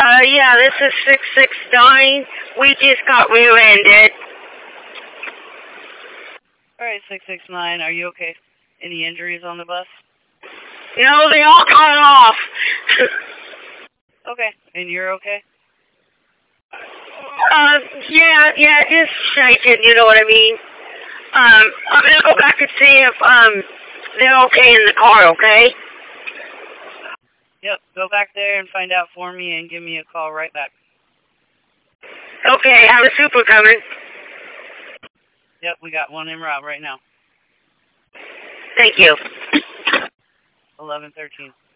Yeah, this is 669. We just got rear-ended. Alright, 669, are you okay? Any injuries on the bus? No, they all got off. Okay, and you're okay? Yeah, just shaking, you know what I mean? I'm gonna go back and see if, they're okay in the car, okay? Yep, go back there and find out for me and give me a call right back. Okay, have a super coming. Yep, we got one en route right now. Thank you. 1113.